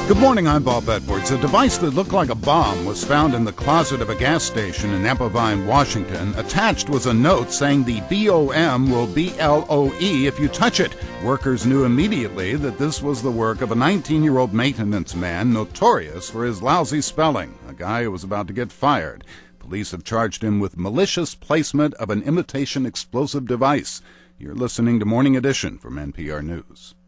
Good morning, I'm Bob Edwards. A device that looked like a bomb was found in the closet of a gas station in Epivine, Washington. Attached was a note saying the BOM will BLOE if you touch it. Workers knew immediately that this was the work of a 19-year-old maintenance man notorious for his lousy spelling, a guy who was about to get fired. Police have charged him with malicious placement of an imitation explosive device. You're listening to Morning Edition from NPR News.